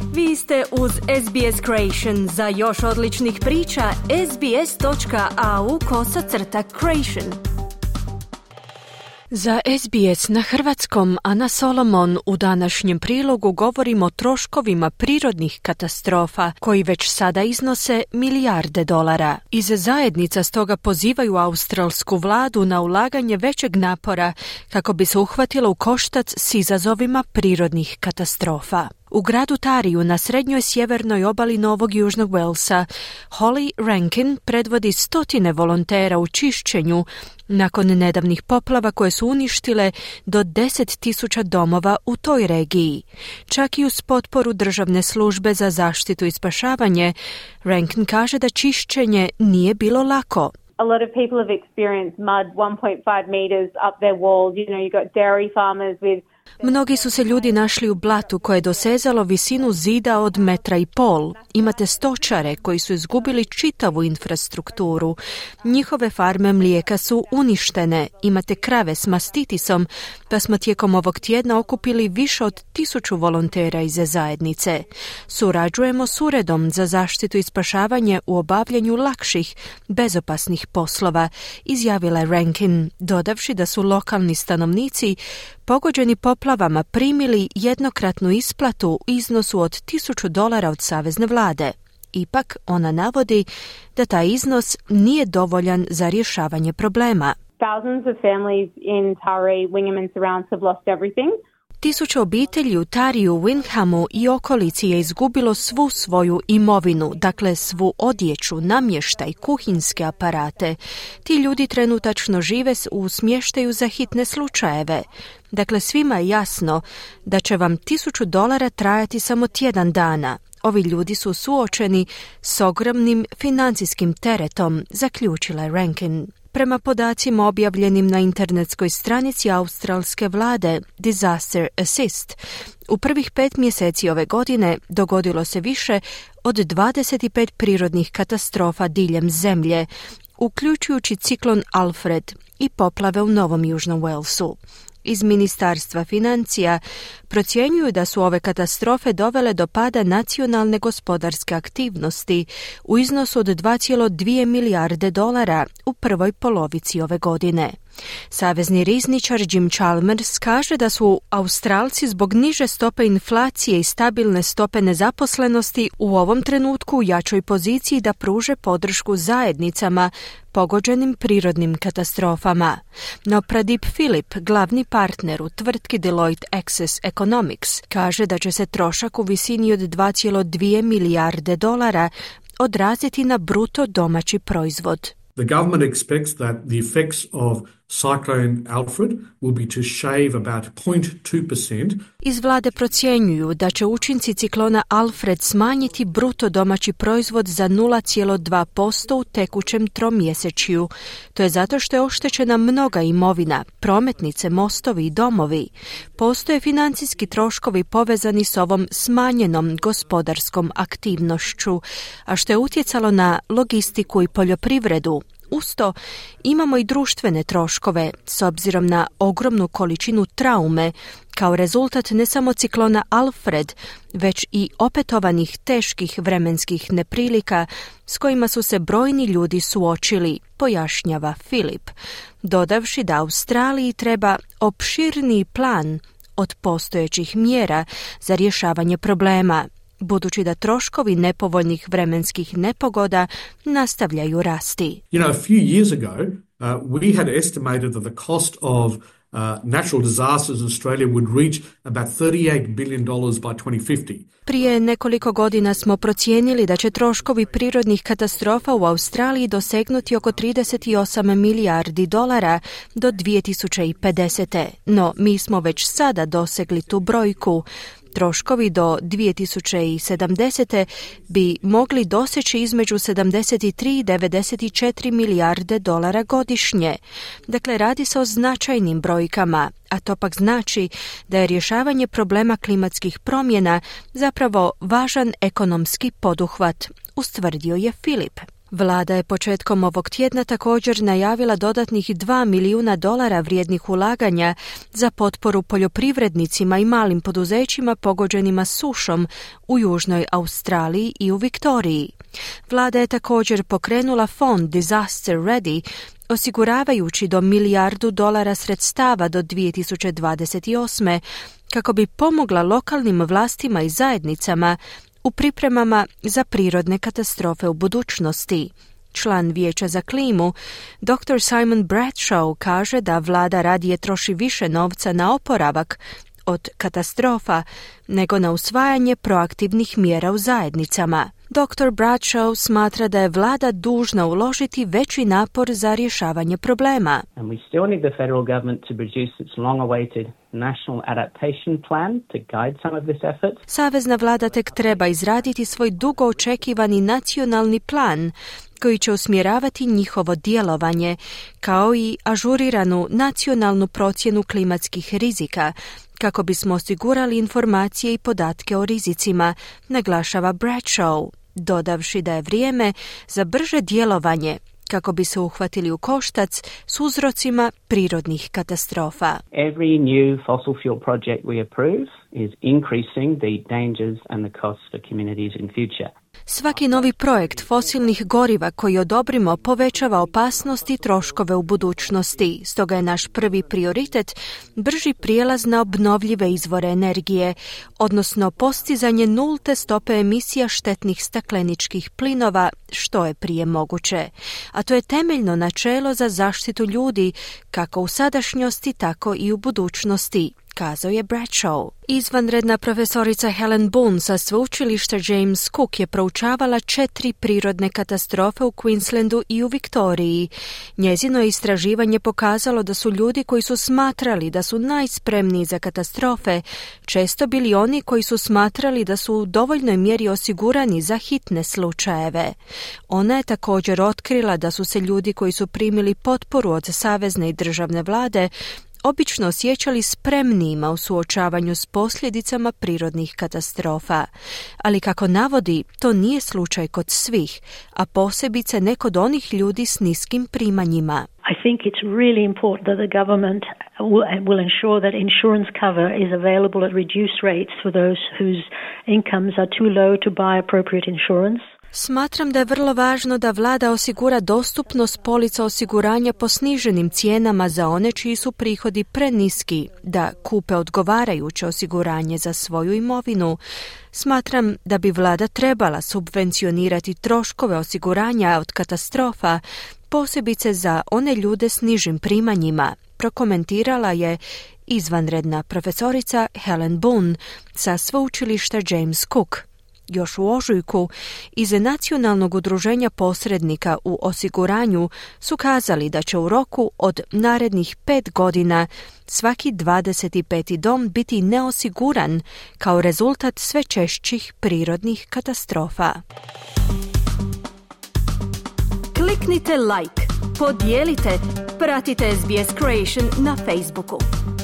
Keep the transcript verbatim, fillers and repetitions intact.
Vi ste uz S B S Creation. Za još odličnih priča, sbs.au kosacrta creation. Za S B S na hrvatskom Ana Solomon u današnjem prilogu govorimo o troškovima prirodnih katastrofa koji već sada iznose milijarde dolara. Iz zajednica stoga pozivaju australsku vladu na ulaganje većeg napora kako bi se uhvatila u koštac s izazovima prirodnih katastrofa. U gradu Tariju na srednjoj sjevernoj obali Novog Južnog Walesa, Holly Rankin predvodi stotine volontera u čišćenju nakon nedavnih poplava koje su uništile do deset tisuća domova u toj regiji. Čak i uz potporu Državne službe za zaštitu i spašavanje, Rankin kaže da čišćenje nije bilo lako. A lot of people have experienced mud one point five meters up their walls. You know, you got dairy farmers with Mnogi su se ljudi našli u blatu koje je dosezalo visinu zida od metra i pol. Imate stočare koji su izgubili čitavu infrastrukturu. Njihove farme mlijeka su uništene. Imate krave s mastitisom, pa smo tijekom ovog tjedna okupili više od tisuću volontera iz zajednice. Surađujemo s Uredom za zaštitu i spašavanje u obavljanju lakših, bezopasnih poslova, izjavila Rankin, dodavši da su lokalni stanovnici pogođeni poplavama primili jednokratnu isplatu u iznosu od tisuću dolara od savezne vlade. Ipak, ona navodi da taj iznos nije dovoljan za rješavanje problema. Thousands of families in Taree, Wingham and surrounds have lost everything. Tisuće obitelji u Tariju, Windhamu i okolici je izgubilo svu svoju imovinu, dakle svu odjeću, namještaj, kuhinske aparate. Ti ljudi trenutačno žive u smještaju za hitne slučajeve. Dakle, svima je jasno da će vam tisuću dolara trajati samo tjedan dana. Ovi ljudi su suočeni s ogromnim financijskim teretom, zaključila je Rankin. Prema podacima objavljenim na internetskoj stranici australske vlade Disaster Assist, u prvih pet mjeseci ove godine dogodilo se više od dvadeset pet prirodnih katastrofa diljem zemlje, uključujući ciklon Alfred i poplave u Novom Južnom Walesu. Iz Ministarstva financija procjenjuju da su ove katastrofe dovele do pada nacionalne gospodarske aktivnosti u iznosu od dva zarez dvije milijarde dolara u prvoj polovici ove godine. Savezni rizničar Jim Chalmers kaže da su Australci zbog niže stope inflacije i stabilne stope nezaposlenosti u ovom trenutku u jačoj poziciji da pruže podršku zajednicama pogođenim prirodnim katastrofama. No Pradip Philip, glavni partner u tvrtki Deloitte Access Economics, kaže da će se trošak u visini od dva zarez dvije milijarde dolara odraziti na bruto domaći proizvod. The government expects that the effects of Cyclone Alfred will be to shave about zero point two percent. Iz vlade procjenjuju da će učinci ciklona Alfred smanjiti bruto domaći proizvod za nula zarez dva posto u tekućem tromjesečju. To je zato što je oštećena mnoga imovina, prometnice, mostovi i domovi. Postoje financijski troškovi povezani s ovom smanjenom gospodarskom aktivnošću, a što je utjecalo na logistiku i poljoprivredu. Usto imamo i društvene troškove s obzirom na ogromnu količinu traume kao rezultat ne samo ciklona Alfred, već i opetovanih teških vremenskih neprilika s kojima su se brojni ljudi suočili, pojašnjava Philip, dodavši da Australiji treba opširniji plan od postojećih mjera za rješavanje problema, budući da troškovi nepovoljnih vremenskih nepogoda nastavljaju rasti. You know, a few years ago, uh, we had estimated that the cost of uh, natural disasters in Australia would reach about thirty-eight billion dollars by twenty fifty. Prije nekoliko godina smo procijenili da će troškovi prirodnih katastrofa u Australiji dosegnuti oko trideset osam milijardi dolara do dvije tisuće pedesete. No, mi smo već sada dosegli tu brojku. Troškovi do dvije tisuće sedamdesete bi mogli doseći između sedamdeset tri i devedeset četiri milijarde dolara godišnje. Dakle, radi se o značajnim brojkama, a to pak znači da je rješavanje problema klimatskih promjena zapravo važan ekonomski poduhvat, ustvrdio je Philip. Vlada je početkom ovog tjedna također najavila dodatnih dva milijuna dolara vrijednih ulaganja za potporu poljoprivrednicima i malim poduzećima pogođenima sušom u Južnoj Australiji i u Viktoriji. Vlada je također pokrenula fond Disaster Ready, osiguravajući do milijardu dolara sredstava do dvije tisuće dvadeset osme kako bi pomogla lokalnim vlastima i zajednicama u pripremama za prirodne katastrofe u budućnosti. Član Vijeća za klimu, doktor Simon Bradshaw, kaže da vlada radije troši više novca na oporavak od katastrofa nego na usvajanje proaktivnih mjera u zajednicama. doktor Bradshaw smatra da je vlada dužna uložiti veći napor za rješavanje problema. And we still need the federal government to produce its long-awaited national adaptation plan to guide some of this effort. Savezna vlada tek treba izraditi svoj dugo očekivani nacionalni plan koji će usmjeravati njihovo djelovanje, kao i ažuriranu nacionalnu procjenu klimatskih rizika, kako bismo osigurali informacije i podatke o rizicima, naglašava Bradshaw, dodavši da je vrijeme za brže djelovanje kako bi se uhvatili u koštac s uzrocima prirodnih katastrofa. Every new fossil fuel project we approve is increasing the dangers and the costs for communities in future. Svaki novi projekt fosilnih goriva koji odobrimo povećava opasnost i troškove u budućnosti. Stoga je naš prvi prioritet brži prijelaz na obnovljive izvore energije, odnosno postizanje nulte stope emisija štetnih stakleničkih plinova što je prije moguće. A to je temeljno načelo za zaštitu ljudi, kako u sadašnjosti, tako i u budućnosti, kazao je Bradshaw. Izvanredna profesorica Helen Boone sa sveučilišta James Cook je proučavala četiri prirodne katastrofe u Queenslandu i u Viktoriji. Njezino istraživanje pokazalo da su ljudi koji su smatrali da su najspremniji za katastrofe često bili oni koji su smatrali da su u dovoljnoj mjeri osigurani za hitne slučajeve. Ona je također otkrila da su se ljudi koji su primili potporu od savezne i državne vlade obično osjećali spremnijima u suočavanju s posljedicama prirodnih katastrofa. Ali kako navodi, to nije slučaj kod svih, a posebice ne kod onih ljudi s niskim primanjima. I think it's really important that the government will, will ensure that insurance cover is available at reduced rates for those whose incomes are too low to buy appropriate insurance. Smatram da je vrlo važno da vlada osigura dostupnost polica osiguranja po sniženim cijenama za one čiji su prihodi preniski da kupe odgovarajuće osiguranje za svoju imovinu. Smatram da bi vlada trebala subvencionirati troškove osiguranja od katastrofa, posebice za one ljude s nižim primanjima, prokomentirala je izvanredna profesorica Helen Boone sa sveučilišta James Cook. Još u ožujku iz Nacionalnog udruženja posrednika u osiguranju su kazali da će u roku od narednih pet godina svaki dvadeset peti dom biti neosiguran kao rezultat sve češćih prirodnih katastrofa. Kliknite like, podijelite, pratite S B S Creation na Facebooku.